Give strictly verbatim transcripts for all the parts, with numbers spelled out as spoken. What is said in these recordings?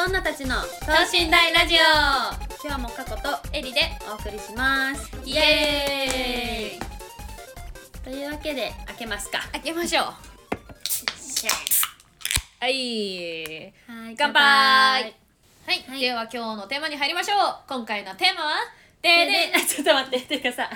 女たちの等身大ラジオ、今日も過去とエリでお送りします。イエーイというわけで開けますか。 開けましょう。はい、 はい、 乾杯。はい、はい、では今日のテーマに入りましょう。今回のテーマはでーででちょっと待って、てかさ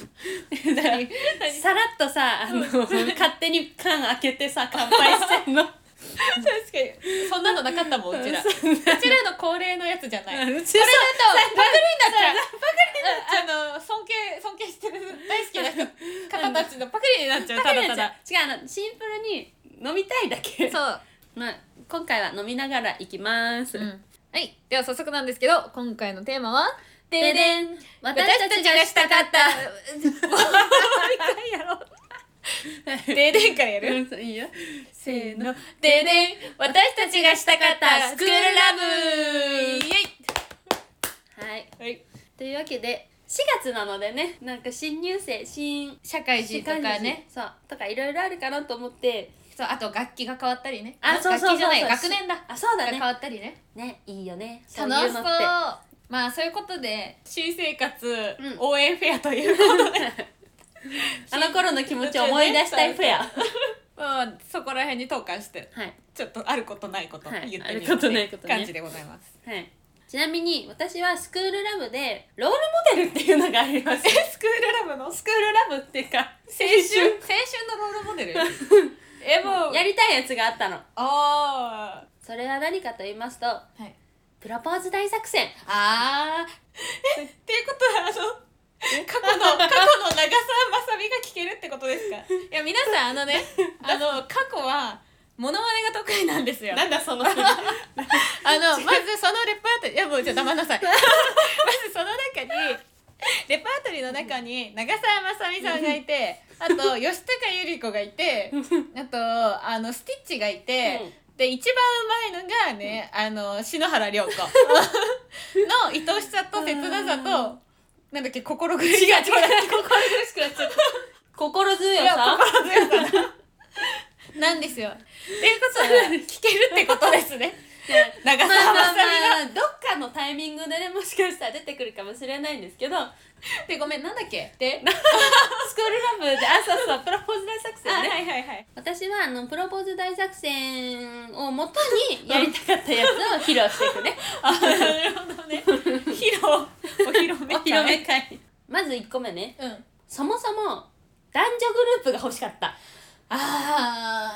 さらっとさ、あの勝手に缶開けてさ乾杯してんの確かにそんなのなかったもん、うちらうちらの恒例のやつじゃない。これだとパクリになっちゃう。あの尊敬尊敬してる大好きな方たちのパクリになっちゃう。ただただ違う、あのシンプルに飲みたいだけ。 そう、 まあ、今回は飲みながらいきます、うん、 はい、では早速なんですけど、今回のテーマはででん、私たちがしたかったもう一回やろうででんからやるいいよ、せーの、 ででん、私たちがしたかったスクールラブイエイ。 はい、はい、というわけでしがつなのでね、なんか新入生、新社会人とかね、 そうとかいろいろあるかなと思って、 そう、あと楽器が変わったりね。 あ、そうそうそうそう、 楽器じゃない、学年だ。 あ、そうだね、 が変わったりね。 ね、いいよね、 楽しそう。まあそういうことで新生活応援フェアということで、 あの頃の気持ちを思い出したいフェアまあそこら辺に投函して、はい、ちょっとあることないこと言ってみるって感じでございます。 はい。ちなみに私はスクールラブでロールモデルっていうのがあります。 え、スクールラブのスクールラブっていうか青春青春のロールモデルえ、もうやりたいやつがあったの。 ああ、 それは何かと言いますと、はい、プロポーズ大作戦。 あーえっていうことは、あの過去の過去の長澤まさみが聞けるってことですか。いや皆さん、あのねあの過去はモノマネが得意なんですよ。 なんだそのあのまずそのレパートリー、いやもうじゃあ黙んなさいまずその中にレパートリーの中に長澤まさみさんがいて、あと吉高由里子がいて、あとあのスティッチがいて、うんで一番うまいのがね、あの篠原涼子の愛おしさと切なさとなんだっけ、心苦しさ。 心苦しくなっちゃった心強さ心強さなんですよ。っていうことは聞けるってことですね長澤まさみがどっかのタイミングでね、もしかしたら出てくるかもしれないんですけど、 で、ごめん、なんだっけでスクールラブで、あ、そうそう、プロポーズ大作戦ね。 はいはいはい。 私はあのプロポーズ大作戦をもとにやりたかったやつを披露していくねあ、なるほどね披露お披露目会、 お披露目会。まずいっこめね、うん、そもそも男女グループが欲しかった。あ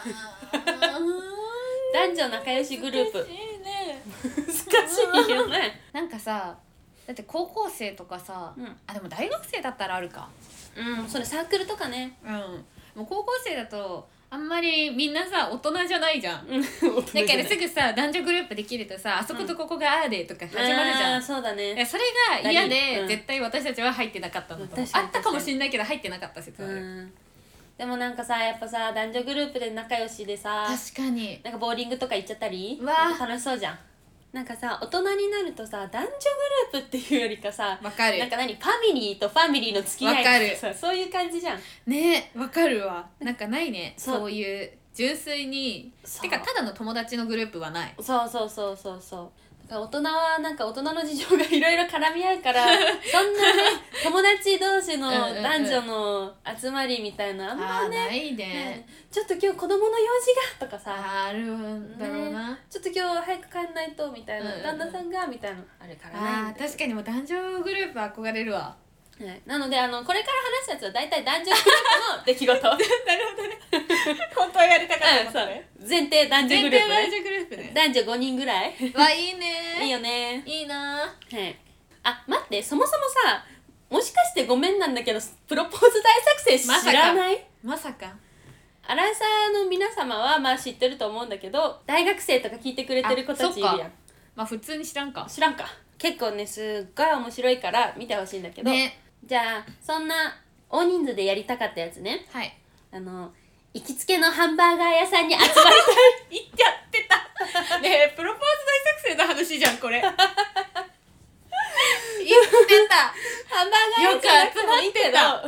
男女仲良しグループ難しいね難しいよねなんかさ、だって高校生とかさ、うん、あ、でも大学生だったらあるか。 うん、それサークルとかね。 うん、もう高校生だとあんまりみんなさ大人じゃないじゃんだからすぐさ男女グループできるとさ、あそことここがあーでとか始まるじゃん、 うん、あ、そうだね。 それが嫌で、うん、絶対私たちは入ってなかったのと、あったかもしんないけど入ってなかった説ある、うん、 でもなんかさ、やっぱさ男女グループで仲良しでさ、 確かになんかボーリングとか行っちゃったり、 わ楽しそうじゃん。なんかさ、大人になるとさ、男女グループっていうよりかさ、 わかる、 なんか何、ファミリーとファミリーの付き合いとかさ、そういう感じじゃんね。わかるわ。なんかないね、そう、そういう純粋に、てかただの友達のグループはない。 そうそうそうそうそう。大人はなんか大人の事情がいろいろ絡み合うからそんなね友達同士の男女の集まりみたいなあんまね、 ないね、 ね、ちょっと今日子供の用事がとかさあるんだろうな、 ね、ちょっと今日早く帰んないとみたいな、うんうん、旦那さんがみたいなあるからね。 あ、確かにもう男女グループ憧れるわ。 はい、なのであのこれから話すやつは大体男女グループの出来事なるほどね本当はやりたかったことね、 うん、前提男女グループね、 前提男女グループね、 男女ごにんぐらいわ、いいねいいよね、 いいな。 はい。あ、待って、そもそもさ、もしかしてごめんなんだけどプロポーズ大作戦知らない？ まさかアラサーの皆様はまあ知ってると思うんだけど、大学生とか聞いてくれてる子たちいるやん。 まあ普通に知らんか。 知らんか。結構ね、すっごい面白いから見てほしいんだけど、ね、じゃあそんな大人数でやりたかったやつね。 はい。 あの行きつけのハンバーガー屋さんに集まりたい言っちゃってたねえ、プロポーズ大作戦の話じゃんこれ言ってたハンバーガー屋さんよく集まってたハンバーガー屋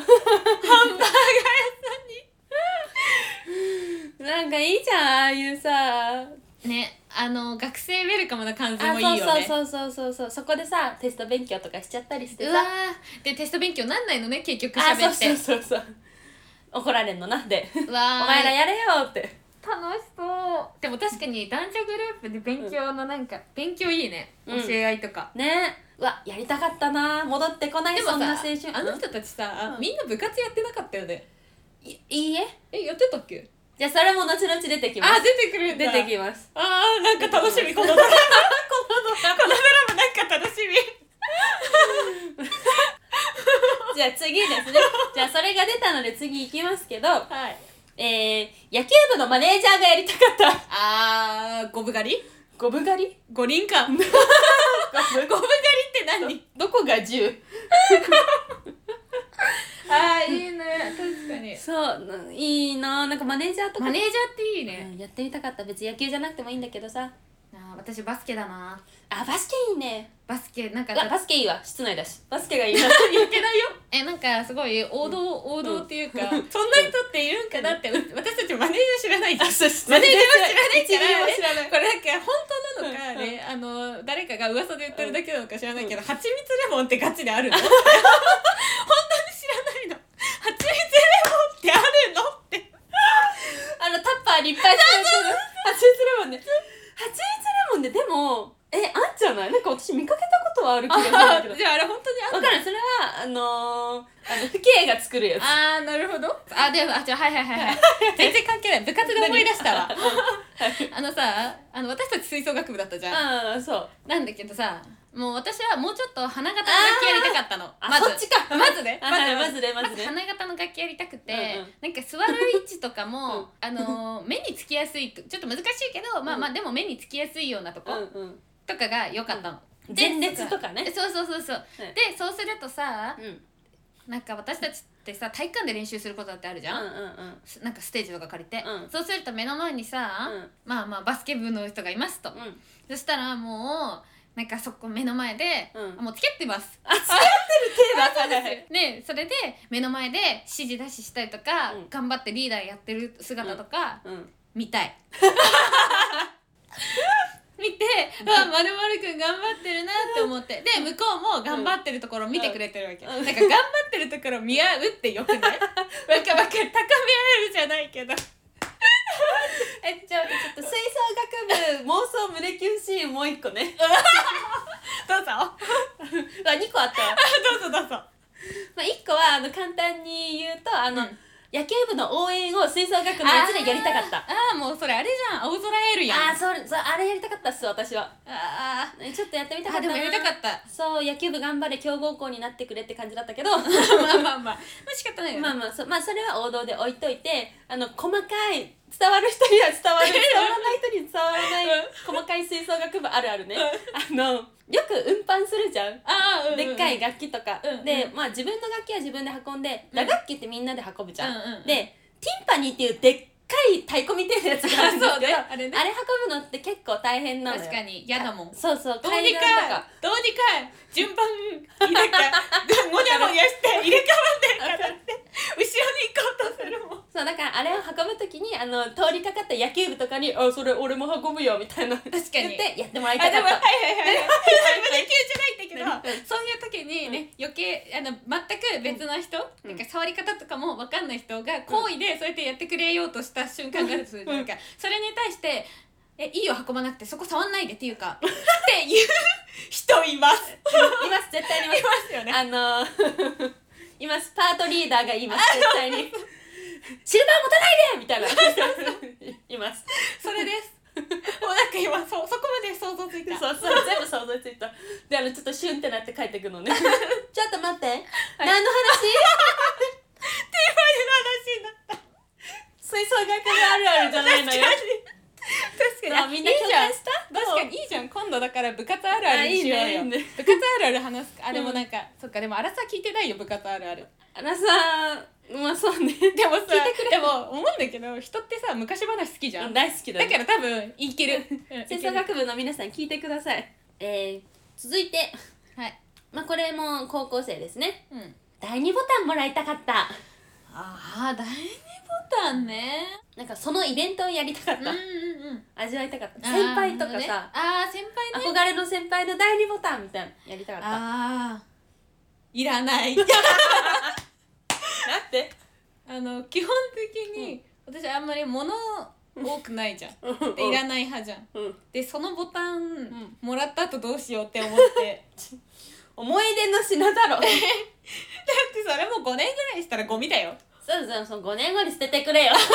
さんになんかいいじゃん、ああいうさね、 あの学生ウェルカムな感じあもいいよね。 そうそうそうそうそう、そこでさテスト勉強とかしちゃったりしてさ、 うわーでテスト勉強なんないのね結局あ喋って。 そうそうそうそう、怒られんのなんでうわーお前らやれよって楽しそう。でも確かに男女グループで勉強のなんか、うん、勉強いいね、 うん、 教え合いとかね。うわやりたかったな、戻ってこない。 でもさそんな青春あの人たちさ、 うん、 みんな部活やってなかったよね。 いいいええやってたっけ。 じゃあそれも後々出てきます。 あ出てくるんだ。 出てきます。 あーなんか楽しみこのドラマこのドラマなんか楽しみじゃあ次ですね。じゃあそれが出たので次行きますけど、 はい、 えー、野球部のマネージャーがやりたかった。 あーゴブ狩りゴブ狩り五輪かゴブ狩りって何どこがじゅうあーいいね確かに。 そういいな、なんかマネージャーとかマネージャーっていいね、 うん、やってみたかった。別に野球じゃなくてもいいんだけどさ。 あ私バスケだな。 あバスケいいね。 バスケなんかバスケいいわ、室内だしバスケがいいな余計だよえなんかすごい王道、うん、王道っていうか、うん、そんな人っているんかなって、うん、私たちマネージャー知らないじゃん。マネージャーは知らないから、ね、これなんか本当なのかね、うん、あの誰かが噂で言ってるだけなのか知らないけど、うん、蜂蜜レモンってガチであるの本当に知らないの。蜂蜜レモンってあるのってあのタッパーにいっぱい使ってる蜂蜜レモンね。蜂蜜レモンででもえあんじゃない？なんか私見かけたことはある気がするんだけど。 じゃああれ本当にあんの？ 分からん、それはあのー、あの父兄が作るやつ。 あーなるほど。あでもあじゃあはいはいはいはい全然関係ない。部活で思い出したわあのさあの私たち吹奏楽部だったじゃん。 ああそうなんだけどさ、もう私はもうちょっと花形の楽器やりたかったの。 あまずそっちかまずねまずまずねまずね花形の楽器やりたくて、 うんうん、 なんか座る位置とかも、うん、あの目につきやすいちょっと難しいけど、うん、まあまあでも目につきやすいようなとこ、うんうん、とかが良かったの、 うん、前列とかね。 そうそうそうそう、うん、でそうするとさ、 うん、 なんか私たちってさ体育館で練習することだってあるじゃん、うんうんうん、なんかステージとか借りて、うん、そうすると目の前にさ、うん、まあまあバスケ部の人がいますと、うん、そしたらもうなんかそこ目の前で、うん、もう付き合ってますあ付き合ってる手だでそれで目の前で指示出ししたりとか、うん、頑張ってリーダーやってる姿とか、うんうん、見たい見てあまるまるくん頑張ってるなって思ってで向こうも頑張ってるところを見てくれてるわけ、うん、なんか頑張ってるところ見合うってよくないわかわか高め合えるじゃないけどえじゃあちょっと吹奏楽部妄想胸キュンシーンもう一個ねどうぞあにこあったわどうぞどうぞ。 まあいっこはあの簡単に言うとあの、うん野球部の応援を吹奏楽のやつでやりたかった。 ああもうそれあれじゃん青空エールやん。 ああそれそあれやりたかったっす私は。 ああちょっとやってみたかったな。 あでもやりたかった。 そう野球部頑張れ強豪校になってくれって感じだったけどまあまあまあまあ仕方ないよね。 まあまあ そ, まあそれは王道で置いといてあの細かい伝わる人には伝わる伝わらない人に伝わらない細かい吹奏楽部あるあるねあのよく運搬するじゃん。 あ、うんうん、 でっかい楽器とか、うんうん、でまあ自分の楽器は自分で運んで、打楽器ってみんなで運ぶじゃん、うんうんうん、でティンパニーっていうでっかい太鼓みたいなやつがあるんですけど、ねあれね、あれ運ぶのって結構大変なのよ。 確かに嫌だもん。 そうそうどうにかどうにか順番入れかもにゃもにゃして入れ替わってからって後ろに行こうとするもん。 そうだからあれを運ぶときにあの通りかかった野球部とかにあそれ俺も運ぶよみたいな確かに言ってやってもらいたかった。 はいはいはいはい野球じゃないんだけどそういう時にね、うん、余計あの全く別の人、うん、なんか触り方とかも分かんない人が好意でそうやってやってくれようとした瞬間があるとするじゃん、うん、それに対してえいいよ運ばなくてそこ触んないでっていうかっていう人いますいます絶対にいます。 いますよね。 あのー、いますパートリーダーがいます絶対にシルバー持たないでみたいないます。 それですもうなんか今 そ, そこまで想像ついた。 そうそう全部想像ついた。であのちょっとシュンってなって帰ってくのねちょっと待って、はい、何の話テーマでの話になった吹奏楽部あるあるじゃないのよ確かにみんな共感した。確かにいいじゃん今度だから部活あるあるにしようよ。いいねいいね部活あるある話すあれもなんか、うん、そっかでもあらさ聞いてないよ部活あるある。 あらさまあそうねでもさでも思うんだけど人ってさ昔話好きじゃん、 うん、大好きだ、ね、 だから多分いける吹奏楽部の皆さん聞いてください。えー、続いてはいまあこれも高校生ですね、 うん、 だいにボタンもらいたかった。 ああだいにボタンね。 なんかそのイベントをやりたかった、 うんうんうん、 味わいたかった。先輩とかさ、 あー、先輩ね、 憧れの先輩のだいにボタンみたいなのやりたかった。 あー、いらないだってあの基本的に、うん、私あんまり物多くないじゃんでいらない派じゃん、うん、でそのボタン、うん、もらった後どうしようって思って思い出の品だろだってそれもごねんぐらいしたらゴミだよ。 そうそうそう、ごねんごに捨ててくれよわ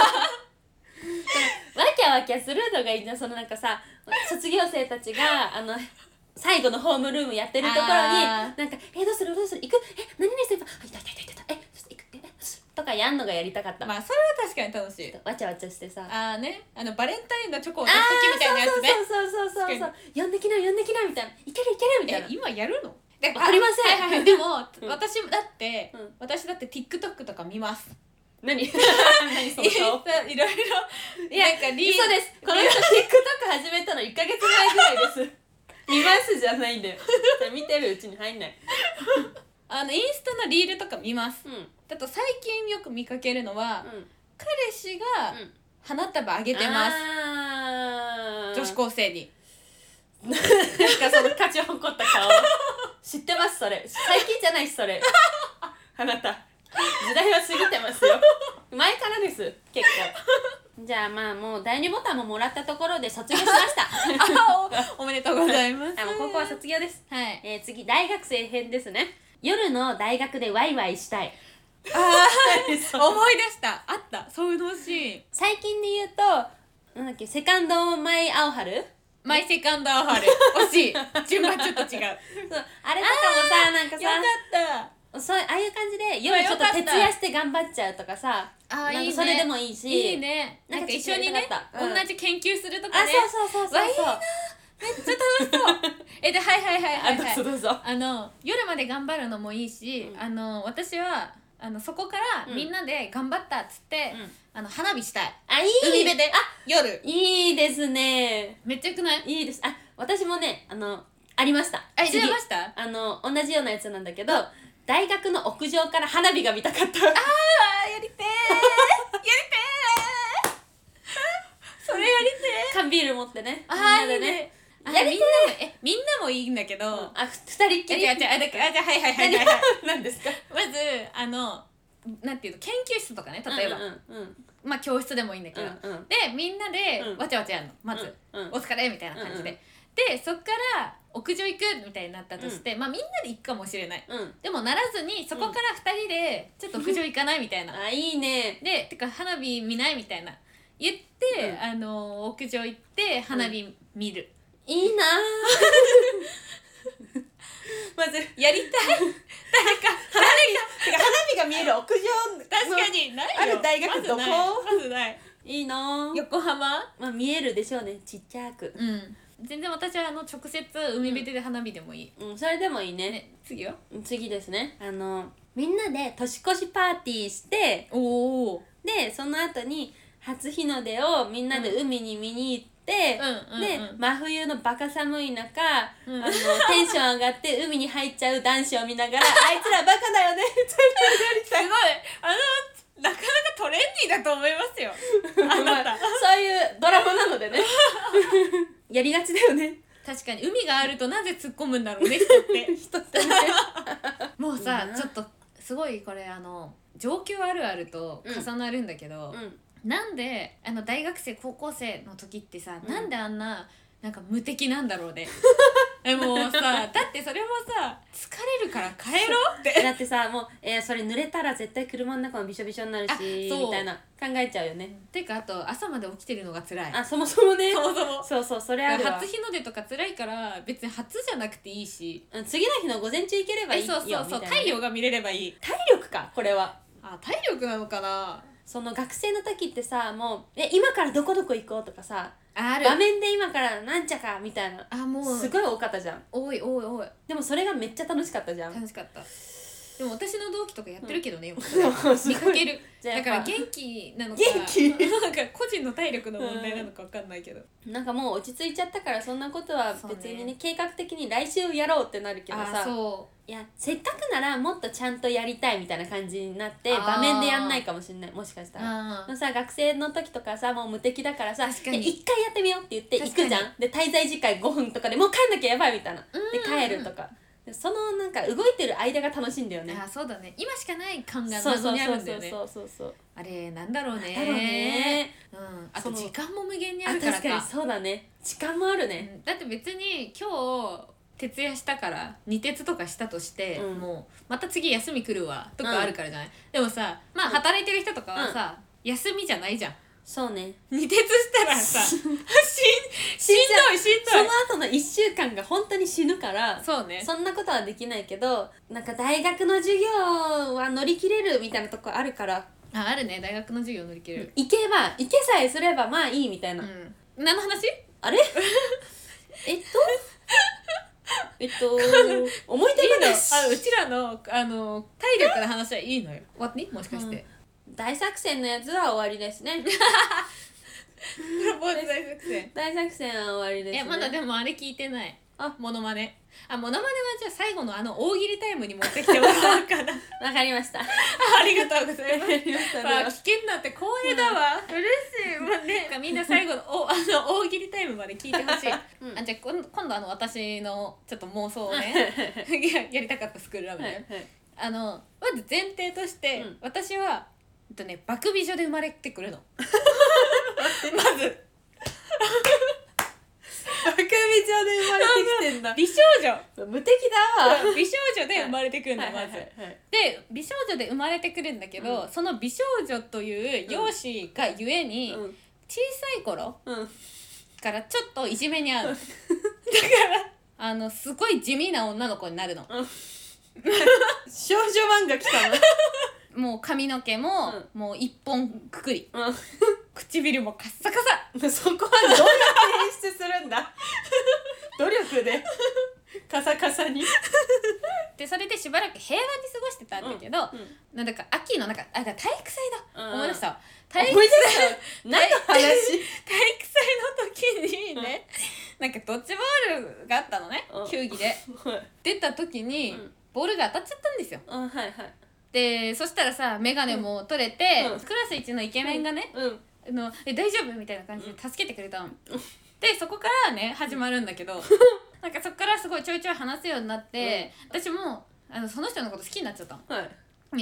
きゃわきゃするのがいいじゃん。そのなんかさ、卒業生たちがあの最後のホームルームやってるところになんか「えどうするどうする行くえ何々先輩あいたいたいたいたいたえ行くえとかやんのがやりたかった。 まあそれは確かに楽しい。 わちゃわちゃしてさ、 ああね、あのバレンタインのチョコを出す時みたいなやつね。 そうそうそうそうそうそう呼んできな呼んできなみたいな、いけるいけるみたいな。 今やるの？ わかりません、 はいはいはい、でも、うん、私だって、 うん、 私だって TikTok とか見ます。 何何その顔いろいろいやなんかリー嘘です。この人 TikTok 始めたのいっかげつまえぐらいです見ますじゃないんだよ見てるうちに入んないあのインスタのリールとか見ます、うん、だと最近よく見かけるのは、うん、彼氏が花束あげてます、うん、女子高生になんかその勝ち誇った顔知ってます。それ最近じゃないしそれあなた時代は過ぎてますよ前からです結構じゃあまあもうだいにボタンももらったところで卒業しましたお, おめでとうございますあもう高校は卒業です、 はいえー、次大学生編ですね。夜の大学でワイワイしたい。 ああ思い出した、あったそういうのシーン。 最近で言うとなんだっけ、セカンドマイアオハルマイセカンドアオハル惜しい順番ちょっと違うそうあれとかもさ、なんかさよかったそうああいう感じで夜ちょっと徹夜して頑張っちゃうとかさ、 あなんかそれでもいいし、 いいね、なんか一緒にね、うん、同じ研究するとかね。 あそうそうそうそうそう、 いいなめっちゃ楽しそうえではいはいはいはい、はい、 あどうぞどうぞ。 あの夜まで頑張るのもいいし、うん、あの私はあのそこからみんなで頑張ったっつって、うん、あの花火したい。 あいい海辺で、あ夜いいですね。 めっちゃよくない？ いいです。あ私もねあのありました。 あ入れました？ あの同じようなやつなんだけど、大学の屋上から花火が見たかった。あーやりてーやりてーそれやりてー缶ビール持ってね、 みんなでねやりてー。えみんなもいいんだけど、うん、 あ二人っきり。 あ違う違うあだからあじゃあはいはいはいはいはい何ですか？ まずあのなんていうの研究室とかね、例えば、うんうんうん、まあ教室でもいいんだけど、うんうん、でみんなでわちゃわちゃやるのまず、うんうん、お疲れみたいな感じで、うんうん、でそっから屋上行くみたいになったとして、うん、まあみんなで行くかもしれない、うん、でもならずにそこからふたりでちょっと屋上行かないみたいなあいいね。 でてか花火見ないみたいな言って、うん、あの屋上行って花火見る、 うん、いいなまずやりたい誰か花火が花火が見える屋上確かにないよある大学どこ？ まずないいいな。 横浜？ まあ見えるでしょうね、ちっちゃく。 うん全然私はあの直接海辺で花火でもいい、 うん、それでもいい ね, ね次は次ですね。あのみんなで年越しパーティーして、 おーでその後に初日の出をみんなで海に見に行って、うん、で、うんうんうん、真冬のバカ寒い中、うん、あのテンション上がって海に入っちゃう男子を見ながらあいつらバカだよねすごいあのなかなかトレンディーだと思いますよあなたそういうドラマなのでねやりがちだよね。 確かに海があるとなぜ突っ込むんだろうね人って人ってねもうさちょっとすごいこれあの上級あるあると重なるんだけど、うんうんなんであの大学生高校生の時ってさ、うん、なんであんななんか無敵なんだろうねえもうさだってそれもさ疲れるから帰ろうってだってさもう、えー、それ濡れたら絶対車の中もびしょびしょになるしみたいな考えちゃうよね。 てかあと朝まで起きてるのが辛い。 あそもそもねそもそもそうそうそれあるわ。 初日の出とか辛いから別に初じゃなくていいし、 うん、次の日の午前中行ければいいよ。 そうそうそう太陽が見れればいい。 体力かこれは。 あ体力なのかな。 その学生の時ってさもうえ今からどこどこ行こうとかさある画面で今からなんちゃかみたいなあもうすごい多かったじゃん。 多い多い多い。 でもそれがめっちゃ楽しかったじゃん。 楽しかった。 でも私の同期とかやってるけどね、よく見かける。だから元気なのか元気なんか個人の体力の問題なのか分かんないけど、 なんかもう落ち着いちゃったからそんなことは別に ね, ね計画的に来週やろうってなるけどさ、 そういやせっかくならもっとちゃんとやりたいみたいな感じになって場面でやんないかもしれない、もしかしたら。でもさ学生の時とかさもう無敵だからさ一回やってみようって言って行くじゃん。で滞在時間ごふんとかでもう帰んなきゃやばいみたいなで帰るとか、そのなんか動いてる間が楽しいんだよね。 あ、そうだね、今しかない感が謎にあるんだよね。 そうそうそうそうそう、 あれなんだろうね。 だろうね。 うん、あと時間も無限にあるからか。 確かにそうだね、時間もあるね、 うん、だって別に今日徹夜したから二徹とかしたとして、うん、もうまた次休み来るわとかあるからじゃない、うん、でもさまあ働いてる人とかはさ、うん、休みじゃないじゃん。 そうね、 二徹したらさしんしんどいしんどい、 その後のいっしゅうかんが本当に死ぬから、 そうね、 そんなことはできないけど、なんか大学の授業は乗り切れるみたいなとこあるから、 ああるね、大学の授業乗り切れる、 行けば行けさえすればまあいいみたいな、うん、 何の話あれえっとえっと思い出話、 あうちらのあの体力の話はいいのよ。終わってもしかして、 うん、大作戦のやつは終わりですね。 プロポーズ大作戦大作戦は終わりですね。 いやまだでもあれ聞いてない。あ、モノマネ。あ、モノマネはじゃあ最後のあの大喜利タイムに持ってきてもらおうかな。 わかりました。ありがとうございます。まあ聞けんなって光栄だわ。 うん、嬉しい。もうね、 みんな最後のおあの大喜利タイムまで聞いてほしい。うん、あじゃあ今今度あの私のちょっと妄想をねや, やりたかったスクールラブね。はいはい、あのまず前提として、うん、私はえっとね爆美女で生まれてくるの。まず。 バカ美女で生まれてきてんだ。 美少女無敵だわ。 美少女で生まれてくるんだ、まず。で美少女で生まれてくるんだけど、うん、その美少女という容姿がゆえに、うん、小さい頃、うん、からちょっといじめに遭う、うん、だからあのすごい地味な女の子になるの、うん、 少女漫画来たの。 もう髪の毛も、うん、もう一本くくり、うん、唇もカッサカサ。そこはどうやって演出するんだ。努力でカサカサに。 でそれでしばらく平和に過ごしてたんだけど、うんうん、なんだか秋のなんかあだ体育祭だ、うん、思い出した体育祭何の話。 体育祭の時にね、うん、なんかドッジボールがあったのね、うん、球技で出た時に、うん、ボールが当たっちゃったんですよ、 うん、はいはい。 でそしたらさ眼鏡も取れて、うん、クラス一のイケメンがね、うん、あのえ大丈夫みたいな感じで助けてくれたの、うん、でそこからね始まるんだけどなんかそこからすごいちょいちょい話すようになって、うん、私もあのその人のこと好きになっちゃったの、はい、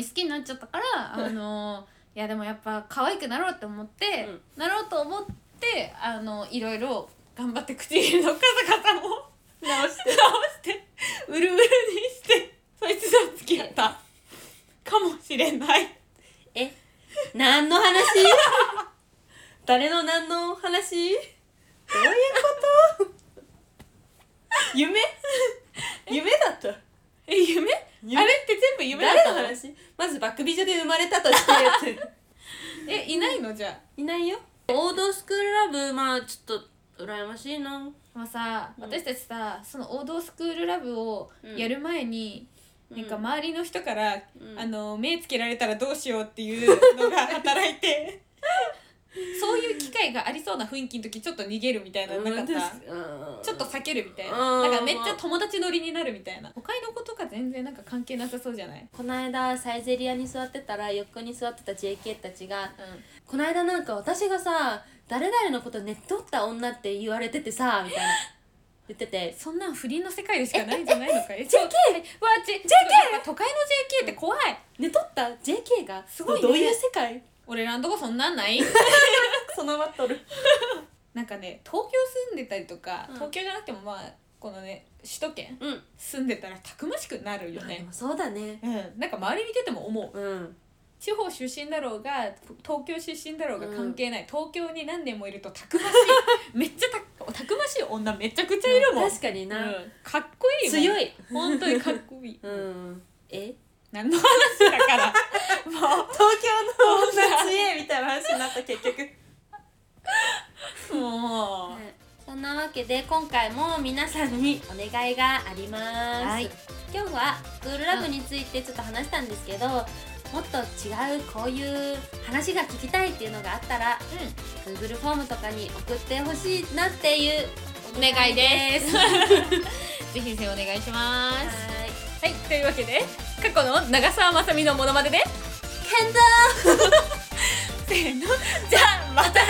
好きになっちゃったからあのいやでもやっぱ可愛くなろうって思って、うん、なろうと思ってあのいろいろ頑張って唇のカサカサも直して直してうるうるにしてそいつと付き合ったかもしれない。 え、何の話？誰の何の話？どういうこと？夢？夢だった。 え、夢？あれって全部夢だったの？ 誰の話？まずバク美女で生まれたとしてやつ。 え、いないのじゃあ？ いないよ。王道スクールラブ、まあちょっと羨ましいな。 まあさ、うん、私たちさ、その王道スクールラブをやる前に、うん、なんか周りの人から、うん、あの目つけられたらどうしようっていうのが働いてそういう機会がありそうな雰囲気の時ちょっと逃げるみたいなのなかった？ちょっと避けるみたいな、なんかめっちゃ友達乗りになるみたいな。他の子とか全然なんか関係なさそうじゃない？ この間サイゼリアに座ってたら横に座ってた ジェーケー たちが、うん、この間なんか私がさ誰々のこと寝取った女って言われててさみたいな言ってて、 そんなん不倫の世界でしかないんじゃないのか。えジェーケーわ ジェーケー 都会の ジェーケー って怖い。 寝取った ジェーケー がすごい、ね、どういう世界？ 俺らんとこそんなんないそのまっとるなんかね東京住んでたりとか、うん、東京じゃなくてもまあこのね首都圏、うん、住んでたらたくましくなるよね。 そうだね、 うん、なんか周り見てても思う、うん、地方出身だろうが東京出身だろうが関係ない、うん、東京に何年もいるとたくましいめっちゃ た, たくましい女めちゃくちゃいるもん、 うん、確かにな、うん、 かっこいいもん、 強い本当にかっこいい、 うん、え何の話だからもう東京の女強いみたいな話になった結局もう、ね、そんなわけで今回も皆さんにお願いがあります、はい。 今日はスクールラブについてちょっと話したんですけど、もっと違うこういう話が聞きたいっていうのがあったら、うん、Google フォームとかに送ってほしいなっていうお願いですぜひぜひお願いします。はい、はい、というわけで過去の長澤まさみのモノマネでケンダーせーの、じゃあまた